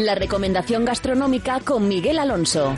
La recomendación gastronómica con Miguel Alonso.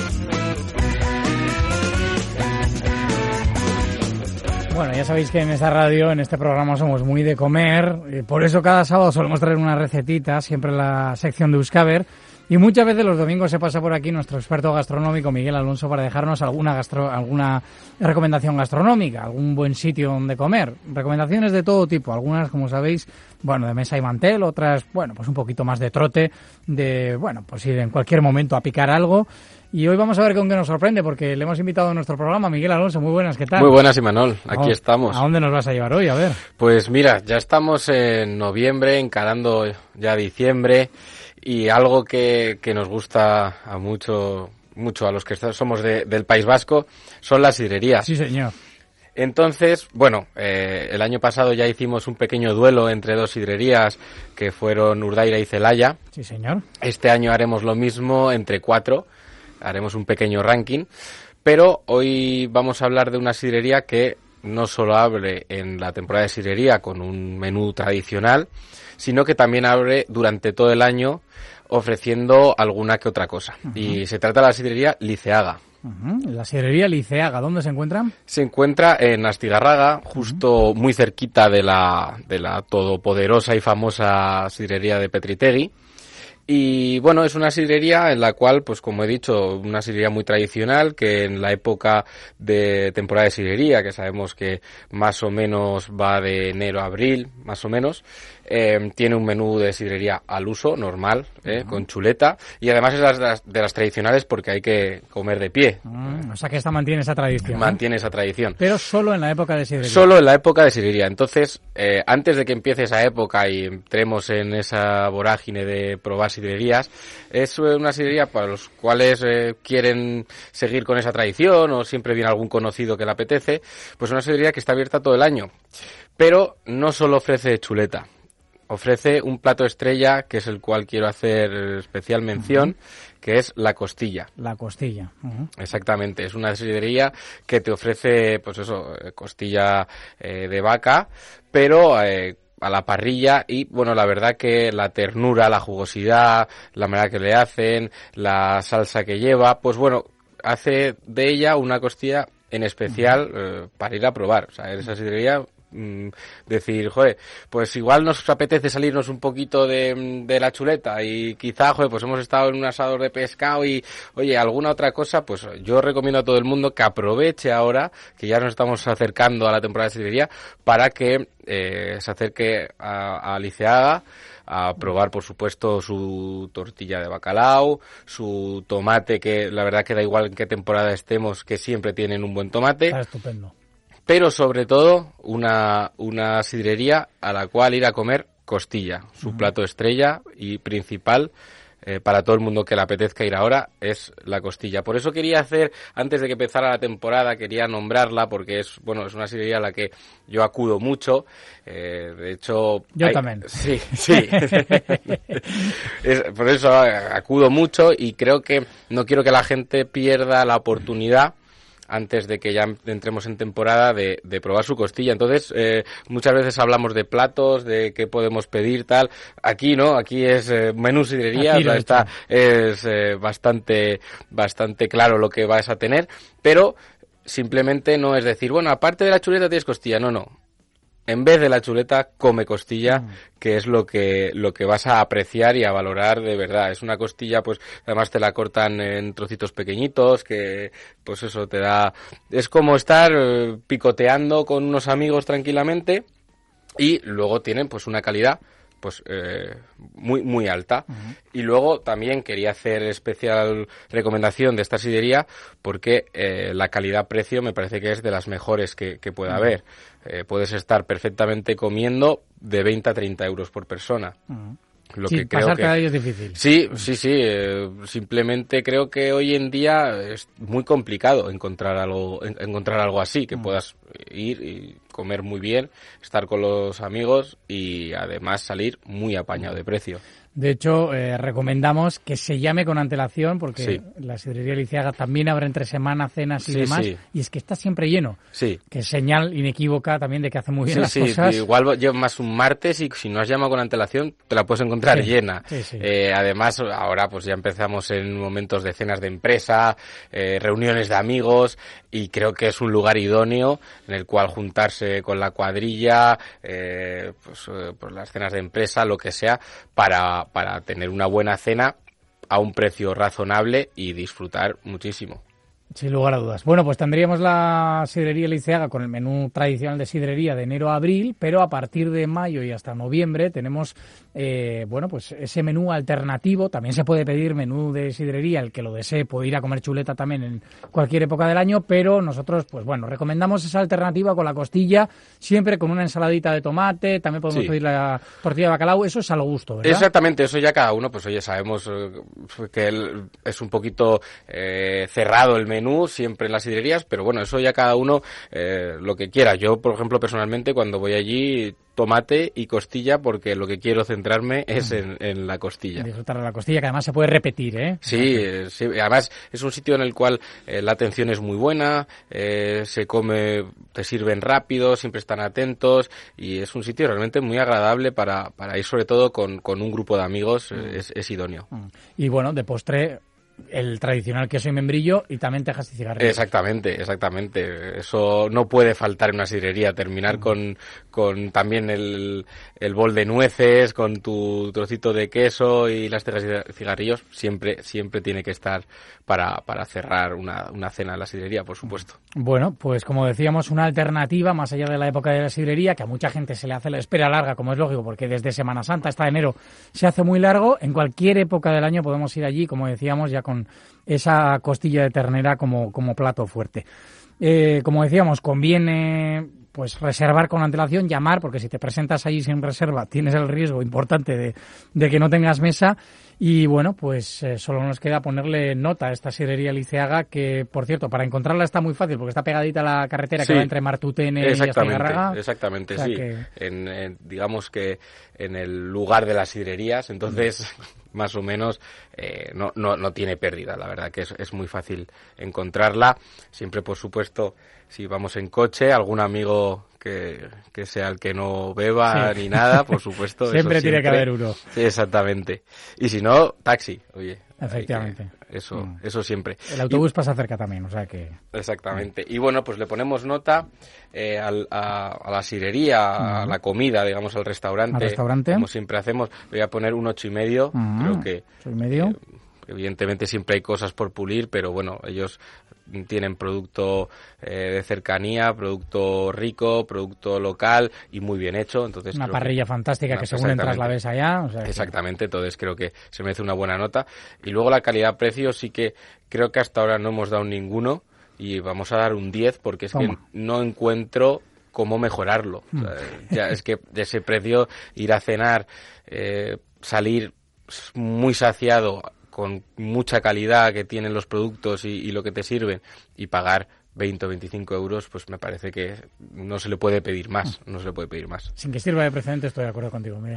Bueno, ya sabéis que en esta radio, en este programa, somos muy de comer, y por eso cada sábado solemos traer una recetita, siempre en la sección de Euskaber, y muchas veces los domingos se pasa por aquí nuestro experto gastronómico Miguel Alonso para dejarnos alguna recomendación gastronómica, algún buen sitio donde comer. Recomendaciones de todo tipo, algunas, como sabéis, bueno, de mesa y mantel, otras, bueno, pues un poquito más de trote, de, bueno, pues ir en cualquier momento a picar algo. Y hoy vamos a ver con qué nos sorprende, porque le hemos invitado a nuestro programa. Miguel Alonso, muy buenas, ¿qué tal? Muy buenas, Imanol, aquí estamos. ¿A dónde nos vas a llevar hoy? A ver. Pues mira, ya estamos en noviembre, encarando ya diciembre, y algo que nos gusta a mucho a los que somos del País Vasco, son las sidrerías. Sí, señor. Entonces, bueno, el año pasado ya hicimos un pequeño duelo entre dos sidrerías que fueron Urdaira y Celaya. Sí, señor. Este año haremos lo mismo entre 4. Haremos un pequeño ranking, pero hoy vamos a hablar de una sidrería que no solo abre en la temporada de sidrería con un menú tradicional, sino que también abre durante todo el año ofreciendo alguna que otra cosa. Uh-huh. Y se trata de la sidrería Liceaga. Uh-huh. La sidrería Liceaga, ¿dónde se encuentra? Se encuentra en Astigarraga, justo muy cerquita de la todopoderosa y famosa sidrería de Petritegui. Y bueno, es una sidrería en la cual, pues como he dicho, una sidrería muy tradicional, que en la época de temporada de sidrería, que sabemos que más o menos va de enero a abril, más o menos, tiene un menú de sidrería al uso, normal, con chuleta, y además es de las tradicionales porque hay que comer de pie. O sea que esta mantiene esa tradición. Mantiene esa tradición. Pero solo en la época de sidrería. Solo en la época de sidrería. Entonces, antes de que empiece esa época y entremos en esa vorágine de probar sidrerías, es una sidrería para los cuales quieren seguir con esa tradición o siempre viene algún conocido que le apetece, pues una sidrería que está abierta todo el año. Pero no solo ofrece chuleta. Ofrece un plato estrella, que es el cual quiero hacer especial mención, uh-huh, que es la costilla. La costilla. Uh-huh. Exactamente, es una sidrería que te ofrece, pues eso, costilla de vaca, pero a la parrilla y, bueno, la verdad que la ternura, la jugosidad, la manera que le hacen, la salsa que lleva, pues bueno, hace de ella una costilla en especial para ir a probar. O sea, en esa sidrería decir, joder, pues igual nos apetece salirnos un poquito de la chuleta y quizá, joder, pues hemos estado en un asador de pescado y, oye, alguna otra cosa, pues yo recomiendo a todo el mundo que aproveche ahora, que ya nos estamos acercando a la temporada de sidrería, para que se acerque a Liceaga a probar, por supuesto, su tortilla de bacalao, su tomate, que la verdad que da igual en qué temporada estemos, que siempre tienen un buen tomate. Está estupendo. Pero sobre todo una sidrería a la cual ir a comer costilla. Su plato estrella y principal para todo el mundo que le apetezca ir ahora es la costilla. Por eso quería hacer, antes de que empezara la temporada, quería nombrarla porque es una sidrería a la que yo acudo mucho. De hecho... Yo también. Sí. Por eso acudo mucho y creo que no quiero que la gente pierda la oportunidad antes de que ya entremos en temporada de probar su costilla. Entonces, muchas veces hablamos de platos, de qué podemos pedir, tal. Aquí no, aquí es menú sidrería, es bastante claro lo que vas a tener, pero simplemente no es decir, bueno, aparte de la chuleta tienes costilla, no. En vez de la chuleta, come costilla, que es lo que vas a apreciar y a valorar de verdad. Es una costilla, pues, además te la cortan en trocitos pequeñitos, que, pues eso, te da... Es como estar picoteando con unos amigos tranquilamente, y luego tienen, pues, una calidad, pues, muy alta. Uh-huh. Y luego también quería hacer especial recomendación de esta sidrería, porque la calidad-precio me parece que es de las mejores que pueda haber. Puedes estar perfectamente comiendo de 20 a 30 euros por persona. Uh-huh. Lo sí, que creo pasar que cada día es difícil. Sí. Simplemente creo que hoy en día es muy complicado encontrar algo así, que puedas ir y comer muy bien, estar con los amigos y además salir muy apañado de precio. De hecho, recomendamos que se llame con antelación porque Sí. la sidrería Liceaga también abre entre semana, cenas y Sí, demás, sí. y es que está siempre lleno. Sí. Que es señal inequívoca también de que hace muy bien Sí, las sí, cosas. igual llevas un martes y si no has llamado con antelación te la puedes encontrar Sí, llena. sí, sí. Además, ahora pues ya empezamos en momentos de cenas de empresa, reuniones de amigos y creo que es un lugar idóneo en el cual juntarse con la cuadrilla, pues las cenas de empresa, lo que sea, para tener una buena cena a un precio razonable y disfrutar muchísimo. Sin lugar a dudas. Bueno, pues tendríamos la sidrería Liceaga con el menú tradicional de sidrería de enero a abril, pero a partir de mayo y hasta noviembre tenemos, bueno, pues ese menú alternativo. También se puede pedir menú de sidrería, el que lo desee puede ir a comer chuleta también en cualquier época del año, pero nosotros, pues bueno, recomendamos esa alternativa con la costilla, siempre con una ensaladita de tomate, también podemos Sí. pedir la tortilla de bacalao, eso es al gusto, ¿verdad? Exactamente, eso ya cada uno, pues oye, sabemos que es un poquito cerrado el menú siempre en las sidrerías, pero bueno, eso ya cada uno lo que quiera. Yo, por ejemplo, personalmente, cuando voy allí, tomate y costilla, porque lo que quiero centrarme es en la costilla. Disfrutar de la costilla, que además se puede repetir, ¿eh? Sí, sí, además es un sitio en el cual la atención es muy buena, se come, te sirven rápido, siempre están atentos y es un sitio realmente muy agradable para ir sobre todo con un grupo de amigos, es idóneo. Y bueno, de postre, el tradicional queso y membrillo y también tejas y cigarrillos. Exactamente. Eso no puede faltar en una sidrería. Terminar con también el bol de nueces, con tu trocito de queso y las tejas y cigarrillos, siempre tiene que estar para cerrar una cena en la sidrería, por supuesto. Bueno, pues como decíamos, una alternativa más allá de la época de la sidrería, que a mucha gente se le hace la espera larga, como es lógico, porque desde Semana Santa hasta enero se hace muy largo. En cualquier época del año podemos ir allí, como decíamos, ya con esa costilla de ternera como plato fuerte. Como decíamos, conviene pues reservar con antelación, llamar, porque si te presentas allí sin reserva tienes el riesgo importante de que no tengas mesa. Y bueno, pues solo nos queda ponerle nota a esta sidrería Liceaga, que por cierto, para encontrarla está muy fácil porque está pegadita a la carretera que va entre Martutene y Astigarraga. Exactamente, O sea sí. que... Digamos que en el lugar de las sidrerías, entonces más o menos no tiene pérdida. La verdad que es muy fácil encontrarla. Siempre, por supuesto, si vamos en coche, algún amigo que sea el que no beba ni nada, por supuesto. siempre tiene que haber uno. Sí, exactamente. Y si no, taxi, oye. Efectivamente. Eso siempre. El autobús pasa cerca también, o sea que... Exactamente. Y bueno, pues le ponemos nota a la sidrería, a la comida, digamos, al restaurante. ¿Al restaurante? Como siempre hacemos. Voy a poner un 8,5. Creo que... 8,5. Evidentemente siempre hay cosas por pulir, pero bueno, ellos tienen producto de cercanía, producto rico, producto local y muy bien hecho. Entonces una parrilla fantástica que según entras la ves allá. O sea, exactamente, entonces creo que se merece una buena nota. Y luego la calidad-precio sí que creo que hasta ahora no hemos dado ninguno y vamos a dar un 10 porque es que no encuentro cómo mejorarlo. O sea, ya es que de ese precio ir a cenar, salir muy saciado, con mucha calidad que tienen los productos y lo que te sirven, y pagar 20 o 25 euros, pues me parece que no se le puede pedir más, Sin que sirva de precedente, estoy de acuerdo contigo, mira.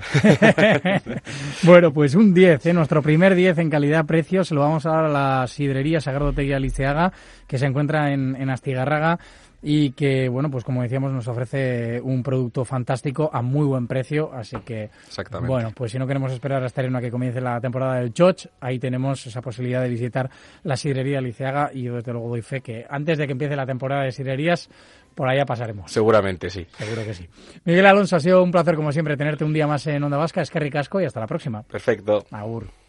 Bueno, pues un 10, nuestro primer 10 en calidad-precio se lo vamos a dar a la sidrería Sagradoteguía Liceaga, que se encuentra en Astigarraga, y que, bueno, pues como decíamos, nos ofrece un producto fantástico a muy buen precio, así que, bueno, pues si no queremos esperar hasta el a que comience la temporada del Choch, ahí tenemos esa posibilidad de visitar la sidrería Liceaga, y yo desde luego doy fe que antes de que empiece la temporada de sidrerías, por allá pasaremos. Seguramente sí. Seguro que sí. Miguel Alonso, ha sido un placer como siempre tenerte un día más en Onda Vasca. Eskerrik asko y hasta la próxima. Perfecto. Agur.